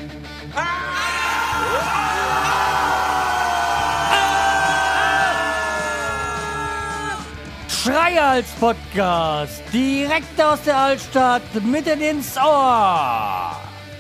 Schreihals Podcast, direkt aus der Altstadt, mitten ins Ohr.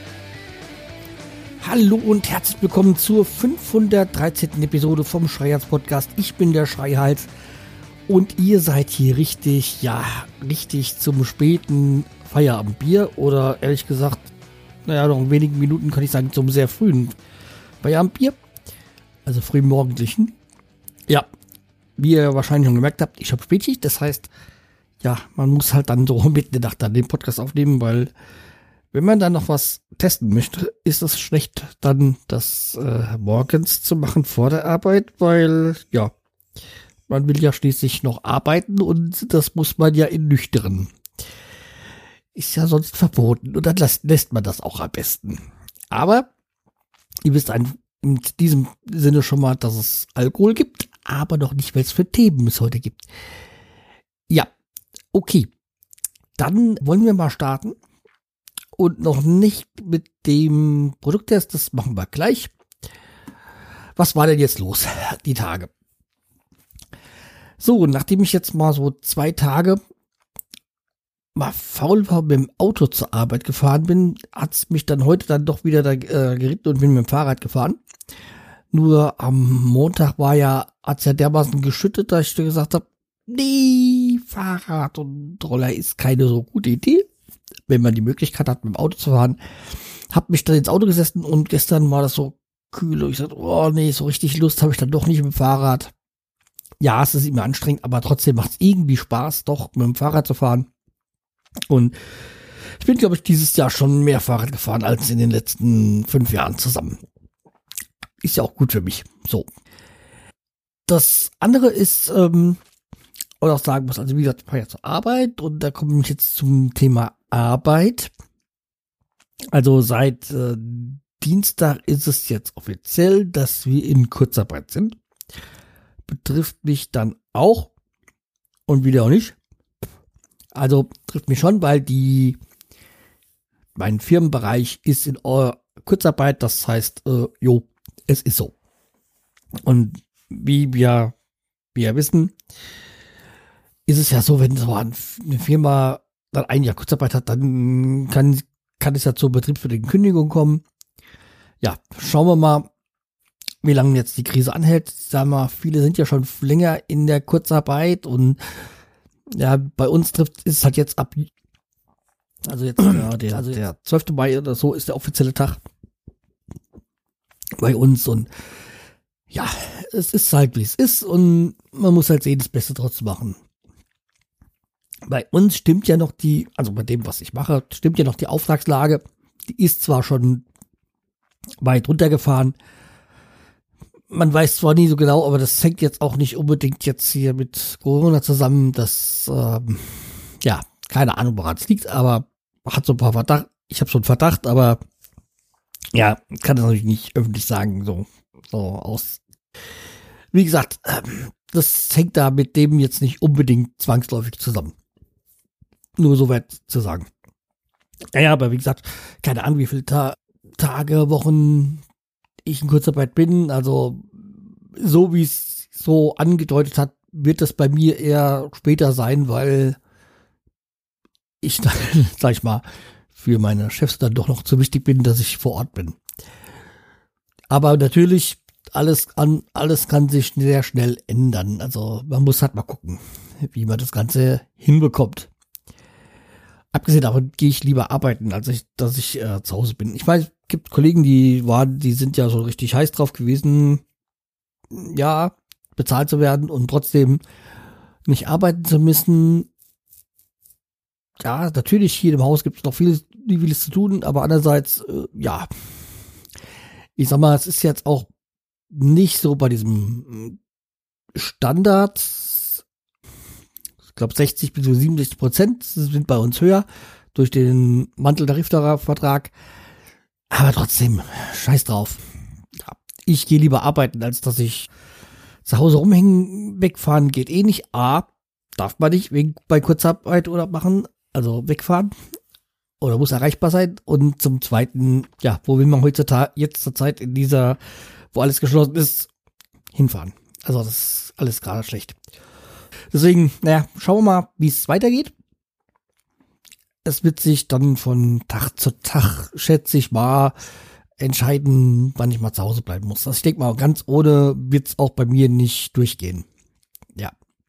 Hallo und herzlich willkommen zur 513. Episode vom Schreihals Podcast. Ich bin der Schreihals und ihr seid hier richtig zum späten Feierabendbier oder ehrlich gesagt, noch in wenigen Minuten kann ich sagen, zum sehr frühen Feierabendbier, also frühmorgendlichen. Ja, wie ihr wahrscheinlich schon gemerkt habt, ich habe Spätschicht, das heißt, ja, man muss halt dann so mitten in der Nacht dann den Podcast aufnehmen, weil wenn man dann noch was testen möchte, ist es schlecht, dann das morgens zu machen vor der Arbeit, weil, ja, man will ja schließlich noch arbeiten und das muss man ja in nüchtern. Ist ja sonst verboten und dann lässt man das auch am besten. Aber ihr wisst in diesem Sinne schon mal, dass es Alkohol gibt, aber noch nicht, welches für Themen es heute gibt. Ja, okay. Dann wollen wir mal starten. Und noch nicht mit dem Produkttest, das machen wir gleich. Was war denn jetzt los, die Tage? So, nachdem ich jetzt mal so 2 Tage mal faul war, mit dem Auto zur Arbeit gefahren bin, hat's mich dann heute dann doch wieder da geritten und bin mit dem Fahrrad gefahren. Nur am Montag hat's ja dermaßen geschüttet, dass ich gesagt habe, nee, Fahrrad und Roller ist keine so gute Idee, wenn man die Möglichkeit hat, mit dem Auto zu fahren. Hab mich dann ins Auto gesessen und gestern war das so kühl und ich sagte, oh nee, so richtig Lust habe ich dann doch nicht mit dem Fahrrad. Ja, es ist immer anstrengend, aber trotzdem macht es irgendwie Spaß, doch mit dem Fahrrad zu fahren. Und ich bin, glaube ich, dieses Jahr schon mehr Fahrrad gefahren als in den letzten 5 Jahren zusammen. Ist ja auch gut für mich. So. Das andere ist, oder auch sagen muss, also wie gesagt, ich fahre ja zur Arbeit und da komme ich jetzt zum Thema Arbeit. Also seit Dienstag ist es jetzt offiziell, dass wir in Kurzarbeit sind. Betrifft mich dann auch und wieder auch nicht. Also trifft mich schon, weil mein Firmenbereich ist in Kurzarbeit, das heißt, es ist so. Und wie wir wissen, ist es ja so, wenn so eine Firma dann ein Jahr Kurzarbeit hat, dann kann es ja zur betriebsbedingten Kündigung kommen. Ja, schauen wir mal, wie lange jetzt die Krise anhält. Sagen wir, viele sind ja schon länger in der Kurzarbeit und ja, bei uns ist es halt jetzt also jetzt der 12. Mai oder so ist der offizielle Tag bei uns und ja, es ist halt wie es ist und man muss halt sehen, das Beste draus zu machen. Bei uns stimmt ja noch also bei dem, was ich mache, stimmt ja noch die Auftragslage. Die ist zwar schon weit runtergefahren. Man weiß zwar nie so genau, aber das hängt jetzt auch nicht unbedingt jetzt hier mit Corona zusammen. Das, keine Ahnung, woran es liegt, aber hat so ein paar Verdacht. Ich habe so einen Verdacht, aber ja, kann das natürlich nicht öffentlich sagen, so aus. Wie gesagt, das hängt da mit dem jetzt nicht unbedingt zwangsläufig zusammen. Nur so weit zu sagen. Ja, aber wie gesagt, keine Ahnung, wie viele Tage, Wochen ich in Kurzarbeit bin. Also so wie es so angedeutet hat, wird das bei mir eher später sein, weil ich dann, sag ich mal, für meine Chefs dann doch noch zu wichtig bin, dass ich vor Ort bin. Aber natürlich, alles kann sich sehr schnell ändern. Also man muss halt mal gucken, wie man das Ganze hinbekommt. Abgesehen davon gehe ich lieber arbeiten, als dass ich zu Hause bin. Ich weiß, es gibt Kollegen, die sind ja so richtig heiß drauf gewesen, ja, bezahlt zu werden und trotzdem nicht arbeiten zu müssen. Ja, natürlich, hier im Haus gibt es noch vieles zu tun, aber andererseits, ich sag mal, es ist jetzt auch nicht so bei diesem Standard. Ich glaube 60 bis 67% sind bei uns höher durch den Manteltarifvertrag. Aber trotzdem, scheiß drauf. Ja, ich gehe lieber arbeiten, als dass ich zu Hause rumhängen. Wegfahren geht eh nicht. Darf man nicht bei Kurzarbeit oder machen, also wegfahren. oder muss erreichbar sein. Und zum Zweiten, ja, wo will man heutzutage jetzt zur Zeit in dieser, wo alles geschlossen ist, hinfahren? Also das ist alles gerade schlecht. Deswegen, naja, schauen wir mal, wie es weitergeht. Es wird sich dann von Tag zu Tag, schätze ich mal, entscheiden, wann ich mal zu Hause bleiben muss. Also ich denke mal, ganz ohne wird es auch bei mir nicht durchgehen. Ja.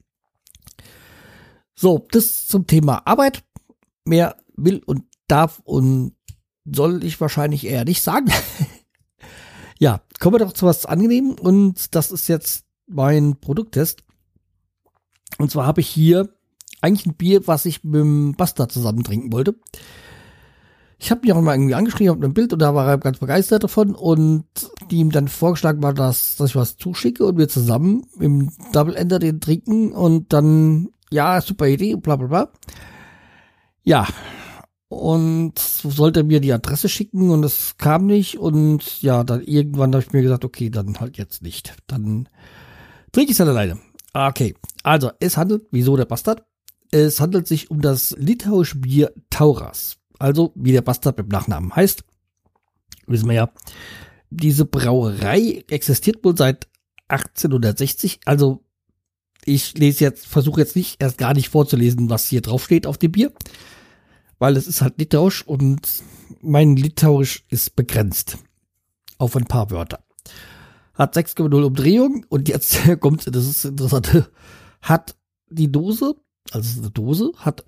So, das zum Thema Arbeit. Mehr will und darf und soll ich wahrscheinlich eher nicht sagen. Ja, kommen wir doch zu was Angenehmem und das ist jetzt mein Produkttest. Und zwar habe ich hier eigentlich ein Bier, was ich mit dem Bastard zusammen trinken wollte. Ich habe mich auch mal irgendwie angeschrieben auf einem Bild und da war er ganz begeistert davon und die ihm dann vorgeschlagen war, dass ich was zuschicke und wir zusammen im Double Ender den trinken und dann, ja, super Idee und bla bla bla. Ja, und sollte mir die Adresse schicken und es kam nicht und ja, dann irgendwann habe ich mir gesagt, okay, dann halt jetzt nicht. Dann trinke ich es halt alleine. Okay, also es handelt, wieso der Bastard? Es handelt sich um das litauische Bier Tauras. Also, wie der Bastard mit Nachnamen heißt. Wissen wir ja. Diese Brauerei existiert wohl seit 1860. Also, versuche jetzt nicht, erst gar nicht vorzulesen, was hier drauf steht auf dem Bier. Weil es ist halt litauisch und mein Litauisch ist begrenzt. Auf ein paar Wörter. Hat 6,0 Umdrehungen und jetzt kommt, das ist interessant, hat die Dose, also eine Dose, hat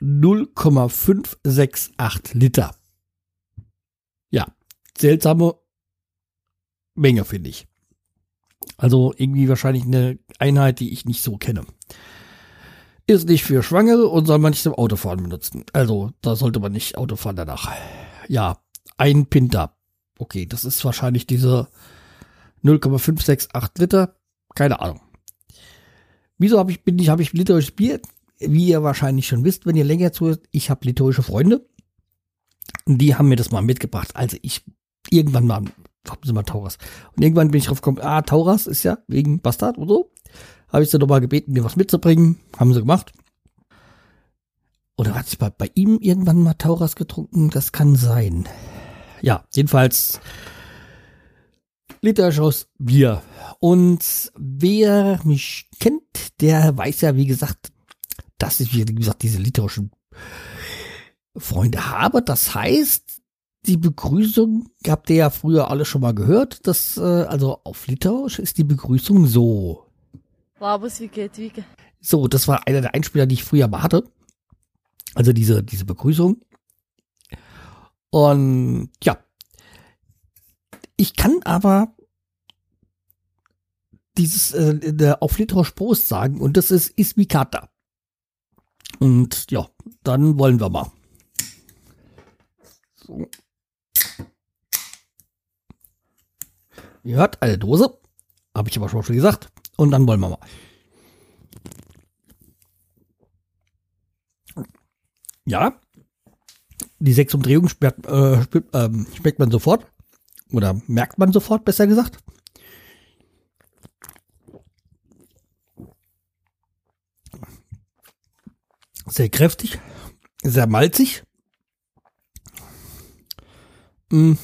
0,568 Liter. Ja, seltsame Menge, finde ich. Also irgendwie wahrscheinlich eine Einheit, die ich nicht so kenne. Ist nicht für Schwangere und soll man nicht zum Autofahren benutzen. Also da sollte man nicht Autofahren danach. Ja, ein Pinter. Okay, das ist wahrscheinlich diese 0,568 Liter. Keine Ahnung. Wieso habe ich litauisches Bier? Wie ihr wahrscheinlich schon wisst, wenn ihr länger zuhört, ich habe litauische Freunde. Und die haben mir das mal mitgebracht. Also irgendwann mal Tauras. Und irgendwann bin ich drauf gekommen, Tauras ist ja wegen Bastard und so. Habe ich sie doch mal gebeten, mir was mitzubringen. Haben sie gemacht. Oder hat ich bei ihm irgendwann mal Tauras getrunken? Das kann sein. Ja, jedenfalls litauisches Bier. Und wer mich kennt, der weiß ja, wie gesagt, dass ich, wie gesagt, diese litauischen Freunde habe. Das heißt, die Begrüßung habt ihr ja früher alle schon mal gehört. Also auf Litauisch ist die Begrüßung so. Labas, wie geht, wie geht. So, das war einer der Einspieler, die ich früher mal hatte. Also diese Begrüßung. Und ja. Ich kann aber dieses auf Litauisch Prost sagen und das ist Ismikata. Und ja, dann wollen wir mal. So. Ihr hört eine Dose, habe ich aber schon gesagt. Und dann wollen wir mal. Ja, die 6 Umdrehungen schmeckt man sofort. Oder merkt man sofort, besser gesagt. Sehr kräftig, sehr malzig. Am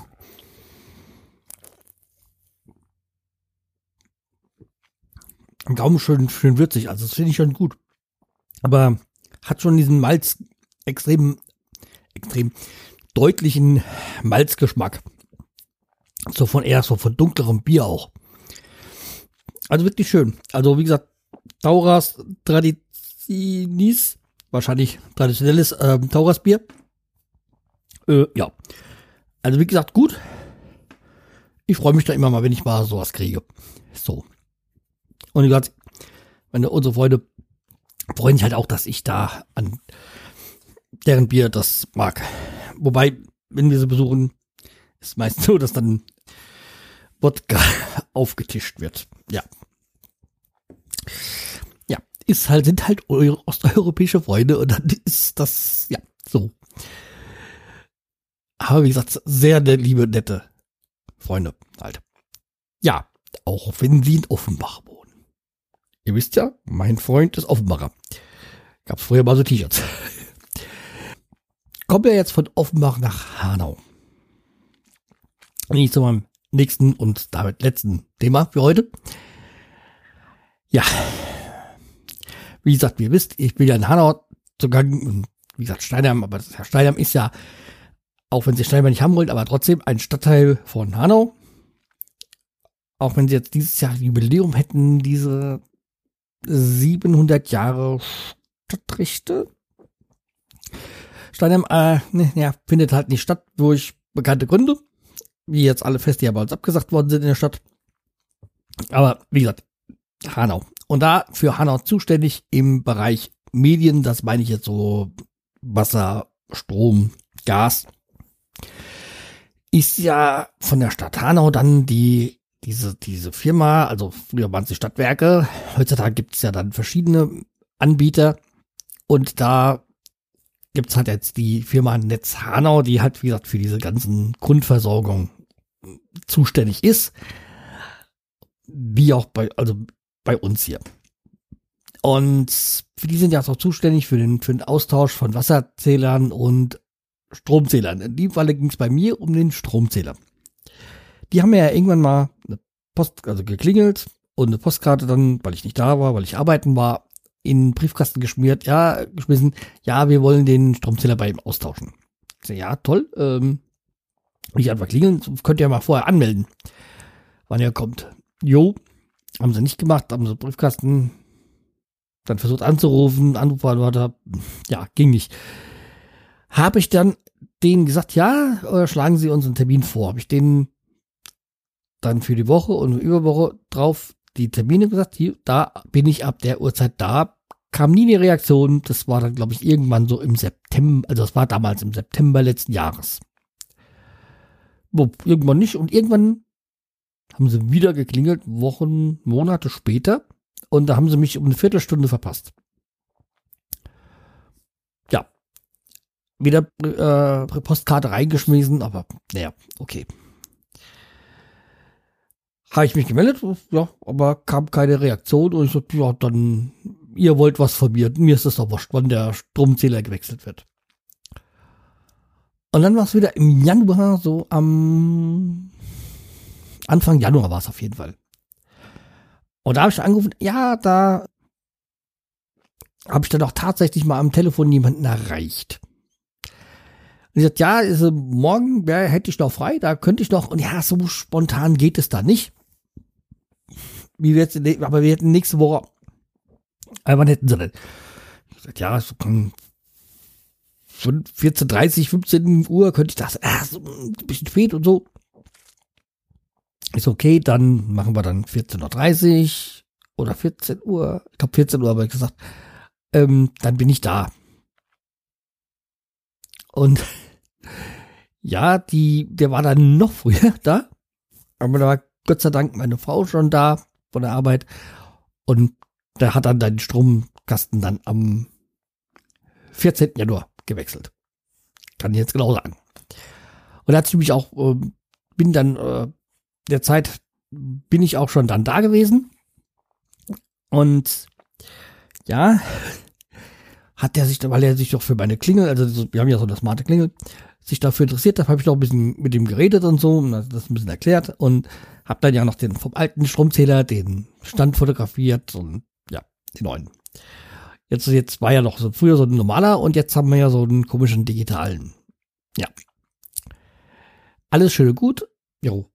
Gaumen schön würzig, also das finde ich schon gut. Aber hat schon diesen Malz extrem deutlichen Malzgeschmack. So von dunklerem Bier auch. Also wirklich schön. Also wie gesagt, Tauras Traditionis, wahrscheinlich traditionelles Tauras-Bier. Ja. Also wie gesagt, gut. Ich freue mich da immer mal, wenn ich mal sowas kriege. So. Und wie gesagt, unsere Freunde freuen sich halt auch, dass ich da an deren Bier das mag. Wobei, wenn wir sie besuchen, ist meistens so, dass dann Wodka aufgetischt wird. Ja. Ja, sind halt osteuropäische Freunde und dann ist das, ja, so. Aber wie gesagt, sehr liebe, nette Freunde halt. Ja, auch wenn sie in Offenbach wohnen. Ihr wisst ja, mein Freund ist Offenbacher. Gab's früher mal so T-Shirts. kommen wir jetzt von Offenbach nach Hanau. Und ich zu meinem nächsten und damit letzten Thema für heute. Ja, wie gesagt, wie ihr wisst, ich bin ja in Hanau zugange und wie gesagt Steinheim, aber das Herr Steinheim ist ja, auch wenn sie Steinheim nicht haben wollen, aber trotzdem ein Stadtteil von Hanau. Auch wenn sie jetzt dieses Jahr Jubiläum hätten, diese 700 Jahre Stadtrechte. Steinheim findet halt nicht statt durch bekannte Gründe, wie jetzt alle Feste ja bei uns abgesagt worden sind in der Stadt. Aber wie gesagt, Hanau. Und da für Hanau zuständig im Bereich Medien, das meine ich jetzt so Wasser, Strom, Gas, ist ja von der Stadt Hanau dann diese Firma, also früher waren es die Stadtwerke, heutzutage gibt es ja dann verschiedene Anbieter und da gibt es halt jetzt die Firma Netz Hanau, die halt, wie gesagt, für diese ganzen Grundversorgung zuständig ist, wie auch bei uns hier. Und für die sind ja auch zuständig für den Austausch von Wasserzählern und Stromzählern. In dem Falle ging es bei mir um den Stromzähler. Die haben mir ja irgendwann mal eine geklingelt und eine Postkarte dann, weil ich nicht da war, weil ich arbeiten war, in den Briefkasten geschmissen, wir wollen den Stromzähler bei ihm austauschen. Ich sage, ja, toll, nicht einfach klingeln, könnt ihr ja mal vorher anmelden, wann ihr kommt. Jo, haben sie nicht gemacht, haben sie Briefkasten dann versucht anzurufen, Anrufbeantworter, ging nicht. Habe ich dann denen gesagt, oder schlagen Sie uns einen Termin vor. Habe ich denen dann für die Woche und Überwoche drauf die Termine gesagt, da bin ich ab der Uhrzeit da. Kam nie eine Reaktion. Das war dann, glaube ich, irgendwann so im September, also das war damals im September letzten Jahres. Irgendwann nicht. Und irgendwann haben sie wieder geklingelt, Wochen, Monate später. Und da haben sie mich um eine Viertelstunde verpasst. Ja. Wieder Postkarte reingeschmissen, aber okay. Habe ich mich gemeldet, aber kam keine Reaktion und ich so, dann, ihr wollt was von mir ist das doch wurscht, wann der Stromzähler gewechselt wird. Und dann war es wieder im Januar, so am Anfang Januar war es auf jeden Fall. Und da habe ich angerufen, da habe ich dann auch tatsächlich mal am Telefon jemanden erreicht. Und ich sagte, morgen hätte ich noch frei, da könnte ich noch, und so spontan geht es da nicht. Aber wir hätten nächste Woche, wann hätten sie denn? Ich sagte, so 14:30, 15 Uhr könnte ich das, so ein bisschen spät und so. Ist okay, dann machen wir dann 14:30 oder 14 Uhr. Ich glaube 14 Uhr habe ich gesagt. Dann bin ich da. Und der war dann noch früher da. Aber da war Gott sei Dank meine Frau schon da von der Arbeit. Und der hat dann den Stromkasten dann am 14. Januar gewechselt. Kann ich jetzt genau sagen. Und da hat sie mich auch, der Zeit bin ich auch schon dann da gewesen. Und hat der sich, weil er sich doch für meine Klingel, also wir haben ja so eine smarte Klingel, sich dafür interessiert hat, habe ich noch ein bisschen mit ihm geredet und so und das ein bisschen erklärt und habe dann ja noch vom alten Stromzähler den Stand fotografiert und den neuen. Jetzt war ja noch so früher so ein normaler und jetzt haben wir ja so einen komischen digitalen. Ja. Alles schön und gut. Jo.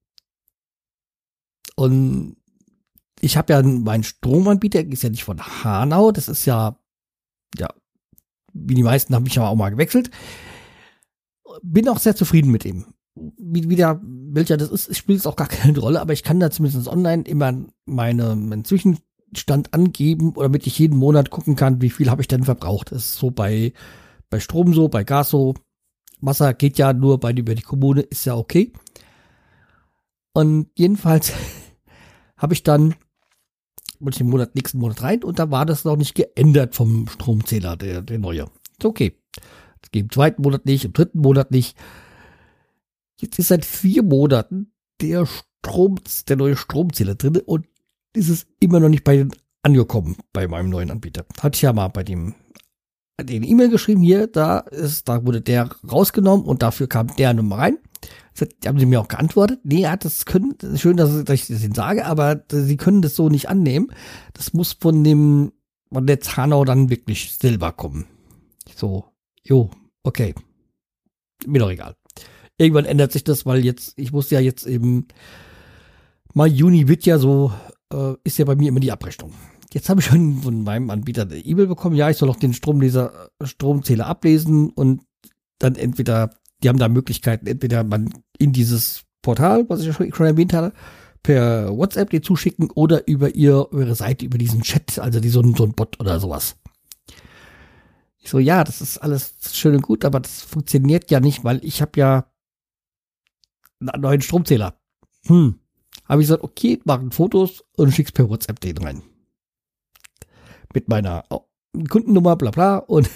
Und ich habe ja meinen Stromanbieter, ist ja nicht von Hanau, das ist ja, wie die meisten habe ich ja auch mal gewechselt. Bin auch sehr zufrieden mit ihm. Welcher das ist, spielt es auch gar keine Rolle, aber ich kann da zumindest online immer meinen Zwischenstand angeben, damit ich jeden Monat gucken kann, wie viel habe ich denn verbraucht. Das ist so bei Strom so, bei Gas so. Wasser geht ja nur über die Kommune, ist ja okay. Und jedenfalls habe ich dann nächsten Monat rein und da war das noch nicht geändert vom Stromzähler, der neue. Ist okay. Es geht im zweiten Monat nicht, im dritten Monat nicht. Jetzt ist seit 4 Monaten der neue Stromzähler drin und ist es immer noch nicht angekommen bei meinem neuen Anbieter. Hatte ich ja mal bei dem den E-Mail geschrieben, hier, da wurde der rausgenommen und dafür kam der Nummer rein. Haben sie mir auch geantwortet. Nee, schön, dass ich das Ihnen sage, aber sie können das so nicht annehmen. Das muss von der Zahnau dann wirklich selber kommen. So, okay. Mir doch egal. Irgendwann ändert sich das, weil ich muss ja jetzt im Mai, Juni wird ja so, ist ja bei mir immer die Abrechnung. Jetzt habe ich schon von meinem Anbieter eine E-Mail bekommen, ja, ich soll auch den Stromzähler ablesen und dann die haben da Möglichkeiten, entweder man in dieses Portal, was ich ja schon erwähnt hatte, per WhatsApp dir zuschicken oder über eure Seite, über diesen Chat, also so ein Bot oder sowas. Ich so, ja, das ist alles schön und gut, aber das funktioniert ja nicht, weil ich habe ja einen neuen Stromzähler. Habe ich gesagt, okay, machen Fotos und schick's per WhatsApp den rein. Mit meiner Kundennummer, bla bla und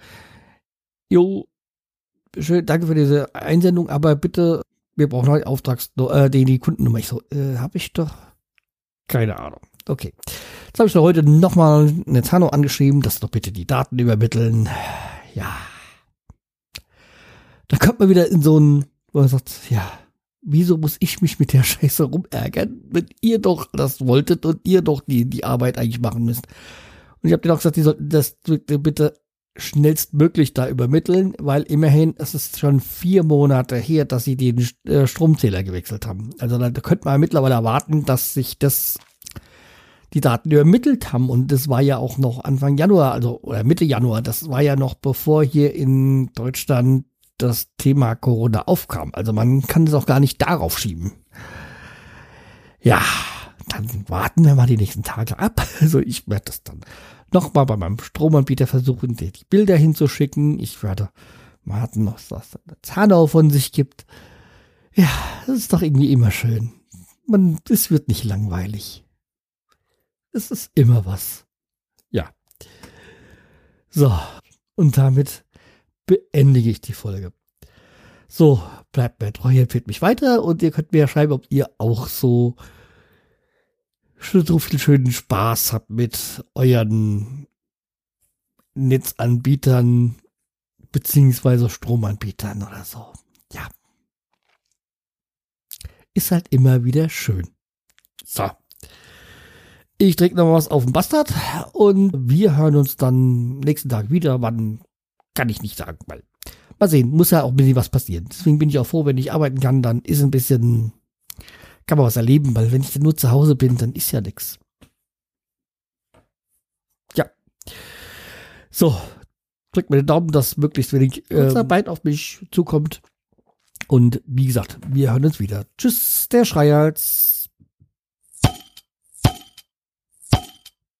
schön, danke für diese Einsendung, aber bitte, wir brauchen heute die Kundennummer. Ich so, habe ich doch keine Ahnung. Okay. Jetzt habe ich doch heute nochmal eine Zahnau angeschrieben, dass doch bitte die Daten übermitteln. Ja. Da kommt man wieder in so ein, wo man sagt, ja, wieso muss ich mich mit der Scheiße rumärgern, wenn ihr doch das wolltet und ihr doch die Arbeit eigentlich machen müsst. Und ich habe denen auch gesagt, die sollten das bitte schnellstmöglich da übermitteln, weil immerhin, es ist schon 4 Monate her, dass sie den Stromzähler gewechselt haben. Also da könnte man mittlerweile erwarten, dass sich die Daten übermittelt haben und das war ja auch noch Anfang Januar, oder Mitte Januar, das war ja noch bevor hier in Deutschland das Thema Corona aufkam. Also man kann es auch gar nicht darauf schieben. Ja, dann warten wir mal die nächsten Tage ab. Also ich werde das dann nochmal bei meinem Stromanbieter versuchen, die Bilder hinzuschicken. Ich werde warten, dass das eine Zahnau von sich gibt. Ja, das ist doch irgendwie immer schön. Es wird nicht langweilig. Es ist immer was. Ja. So, und damit beendige ich die Folge. So, bleibt mir treu, empfiehlt mich weiter und ihr könnt mir ja schreiben, ob ihr auch so viel schönen Spaß habt mit euren Netzanbietern beziehungsweise Stromanbietern oder so. Ja. Ist halt immer wieder schön. So. Ich trinke noch was auf den Bastard und wir hören uns dann nächsten Tag wieder. Wann, kann ich nicht sagen, weil mal sehen, muss ja auch ein bisschen was passieren. Deswegen bin ich auch froh, wenn ich arbeiten kann, dann ist ein bisschen, kann man was erleben, weil wenn ich dann nur zu Hause bin, dann ist ja nix. Ja. So, drückt mir den Daumen, dass möglichst wenig Arbeit auf mich zukommt. Und wie gesagt, wir hören uns wieder. Tschüss, der Schreihals.